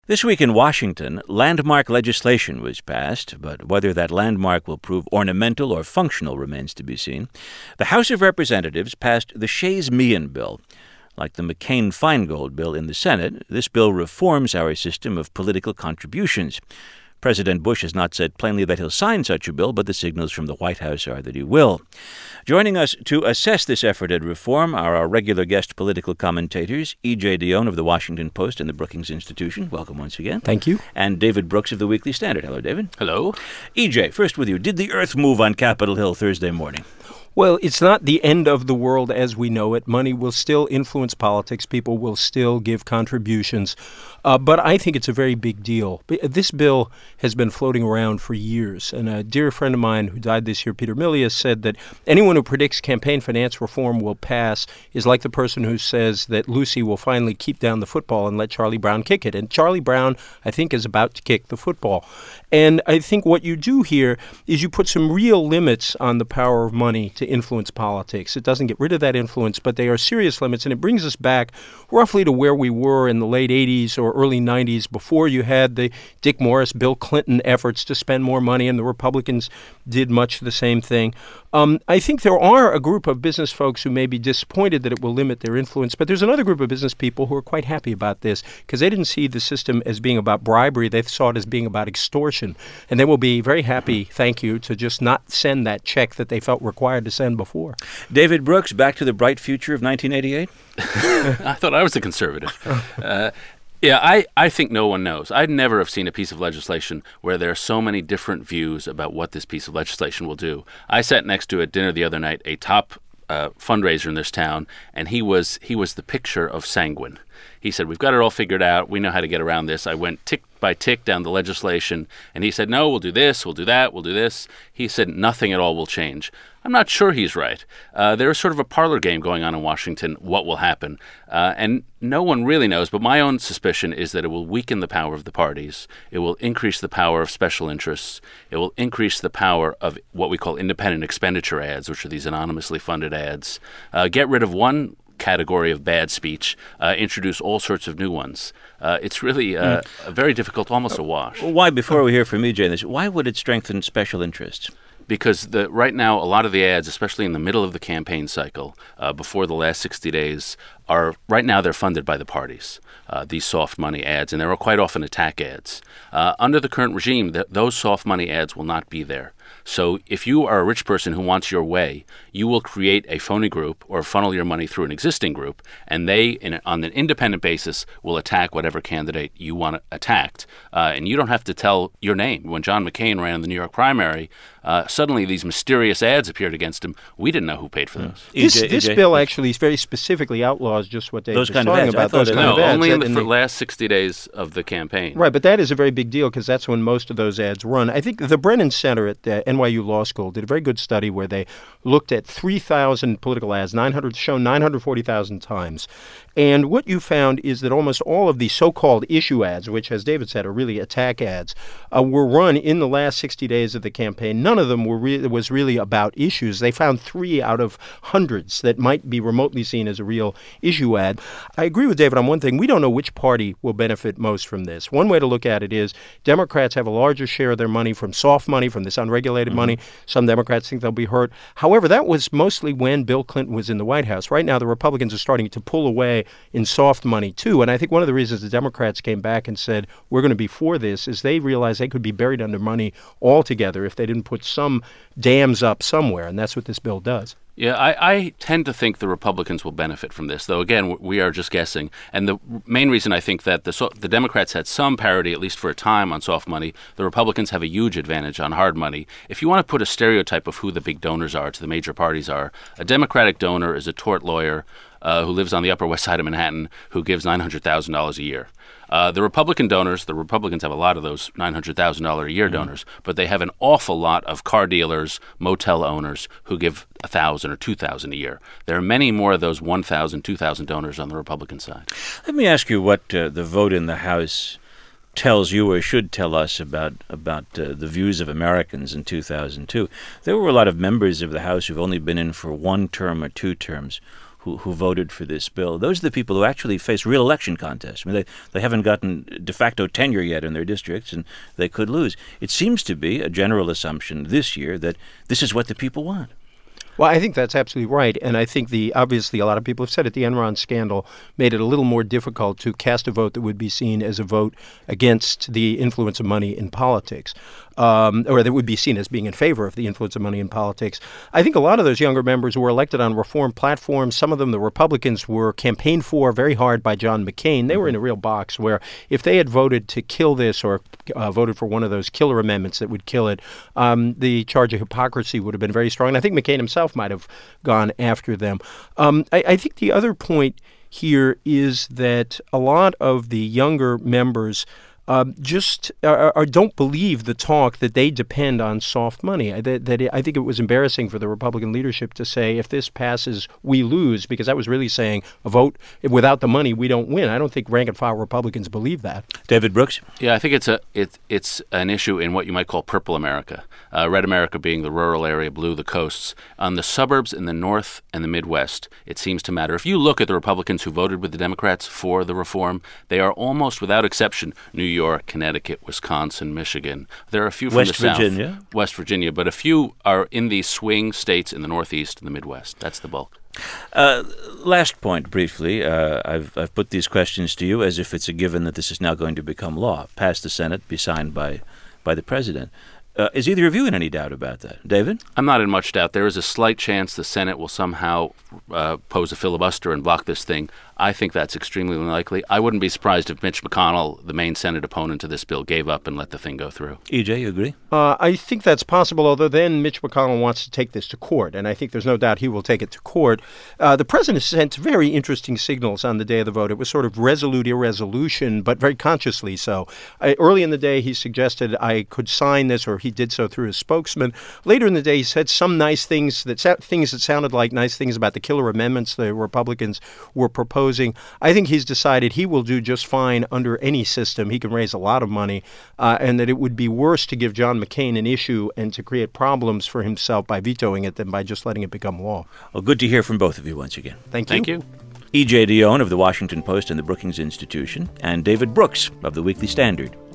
This week in Washington, landmark legislation was passed, but whether that landmark will prove ornamental or functional remains to be seen. The House of Representatives passed the Shays-Meehan bill. Like the McCain-Feingold bill in the Senate, this bill reforms our system of political contributions. President Bush has not said plainly that he'll sign such a bill, but the signals from the White House are that he will. Joining us to assess this effort at reform are our regular guest political commentators, E.J. Dionne of the Washington Post and the Brookings Institution. Welcome once again. Thank you. And David Brooks of the Weekly Standard. Hello, David. Hello. E.J., first with you. Did the earth move on Capitol Hill Thursday morning? Well, it's not the end of the world as we know it. Money will still influence politics. People will still give contributions. But I think it's a very big deal. This bill has been floating around for years. And a dear friend of mine who died this year, Peter Milius, said that anyone who predicts campaign finance reform will pass is like the person who says that Lucy will finally keep down the football and let Charlie Brown kick it. And Charlie Brown, I think, is about to kick the football. And I think what you do here is you put some real limits on the power of money to influence politics. It doesn't get rid of that influence, but they are serious limits, and it brings us back roughly to where we were in the late 80s or early 90s before you had the Dick Morris, Bill Clinton efforts to spend more money, and the Republicans did much the same thing. I think there are a group of business folks who may be disappointed that it will limit their influence, but there's another group of business people who are quite happy about this because they didn't see the system as being about bribery. They saw it as being about extortion, and they will be very happy, thank you, to just not send that check that they felt required to send before. David Brooks, back to the bright future of 1988? I thought I was a conservative. I think no one knows. I'd never have seen a piece of legislation where there are so many different views about what this piece of legislation will do. I sat next to at dinner the other night a top fundraiser in this town, and he was the picture of sanguine. He said, "We've got it all figured out. We know how to get around this." I went tick by tick down the legislation, and he said, "No, we'll do this, we'll do that, we'll do this." He said, "Nothing at all will change." I'm not sure he's right. There is sort of a parlor game going on in Washington, what will happen. And no one really knows, but my own suspicion is that it will weaken the power of the parties. It will increase the power of special interests. It will increase the power of what we call independent expenditure ads, which are these anonymously funded ads. Get rid of one category of bad speech, introduce all sorts of new ones. It's really very difficult, almost a wash. Why, before we hear from E.J. on this, why would it strengthen special interests? Because right now, a lot of the ads, especially in the middle of the campaign cycle, before the last 60 days, right now they're funded by the parties, these soft money ads, and they're quite often attack ads. Under the current regime, those soft money ads will not be there. So if you are a rich person who wants your way, you will create a phony group or funnel your money through an existing group, and they, on an independent basis, will attack whatever candidate you want attacked. And you don't have to tell your name. When John McCain ran in the New York primary, suddenly these mysterious ads appeared against him. We didn't know who paid for those. This bill actually very specifically outlaws just what Dave was talking about. Those kind of ads. No, only in the last 60 days of the campaign. Right, but that is a very big deal because that's when most of those ads run. I think the Brennan Center at NYU Law School did a very good study where they looked at 3,000 political ads, shown 940,000 times. And what you found is that almost all of the so-called issue ads, which, as David said, are really attack ads, were run in the last 60 days of the campaign. None of them was really about issues. They found 3 out of hundreds that might be remotely seen as a real issue ad. I agree with David on one thing. We don't know which party will benefit most from this. One way to look at it is Democrats have a larger share of their money from soft money, from this unregulated money. Some Democrats think they'll be hurt. However, that was mostly when Bill Clinton was in the White House. Right now, the Republicans are starting to pull away in soft money, too. And I think one of the reasons the Democrats came back and said, we're going to be for this, is they realized they could be buried under money altogether if they didn't put some dams up somewhere. And that's what this bill does. Yeah, I tend to think the Republicans will benefit from this, though, again, we are just guessing. And the main reason I think that the Democrats had some parity, at least for a time, on soft money, the Republicans have a huge advantage on hard money. If you want to put a stereotype of who the big donors are to the major parties are, a Democratic donor is a tort lawyer who lives on the Upper West Side of Manhattan who gives $900,000 a year. The Republican donors, the Republicans have a lot of those $900,000 a year donors, but they have an awful lot of car dealers, motel owners who give $1,000 or $2,000 a year. There are many more of those $1,000, $2,000 donors on the Republican side. Let me ask you what the vote in the House tells you or should tell us about the views of Americans in 2002. There were a lot of members of the House who've only been in for one term or two terms. who voted for this bill. Those are the people who actually face real election contests. I mean, they haven't gotten de facto tenure yet in their districts, and they could lose. It seems to be a general assumption this year that this is what the people want. Well, I think that's absolutely right. And I think obviously a lot of people have said it, the Enron scandal made it a little more difficult to cast a vote that would be seen as a vote against the influence of money in politics, or that would be seen as being in favor of the influence of money in politics. I think a lot of those younger members were elected on reform platforms. Some of them, the Republicans, were campaigned for very hard by John McCain. They were in a real box where if they had voted to kill this or voted for one of those killer amendments that would kill it, the charge of hypocrisy would have been very strong. And I think McCain himself might have gone after them. I think the other point here is that a lot of the younger members just don't believe the talk that they depend on soft money. I think it was embarrassing for the Republican leadership to say, if this passes, we lose, because that was really saying a vote without the money, we don't win. I don't think rank-and-file Republicans believe that. David Brooks? Yeah, I think it's an issue in what you might call purple America. Red America being the rural area, blue the coasts. On the suburbs in the North and the Midwest, it seems to matter. If you look at the Republicans who voted with the Democrats for the reform, they are almost without exception New York, Connecticut, Wisconsin, Michigan. There are a few from the South. West Virginia, but a few are in these swing states in the Northeast and the Midwest. That's the bulk. Last point, briefly. I've put these questions to you as if it's a given that this is now going to become law, pass the Senate, be signed by the president. Is either of you in any doubt about that? David? I'm not in much doubt. There is a slight chance the Senate will somehow pose a filibuster and block this thing. I think that's extremely unlikely. I wouldn't be surprised if Mitch McConnell, the main Senate opponent to this bill, gave up and let the thing go through. EJ, you agree? I think that's possible, although then Mitch McConnell wants to take this to court, and I think there's no doubt he will take it to court. The president sent very interesting signals on the day of the vote. It was sort of resolute irresolution, but very consciously so. Early in the day, he suggested I could sign this, or he did so through his spokesman. Later in the day, he said some nice things that sounded like nice things about the killer amendments the Republicans were proposing. I think he's decided he will do just fine under any system. He can raise a lot of money, and that it would be worse to give John McCain an issue and to create problems for himself by vetoing it than by just letting it become law. Well, good to hear from both of you once again. Thank you. E.J. Dionne of the Washington Post and the Brookings Institution, and David Brooks of the Weekly Standard.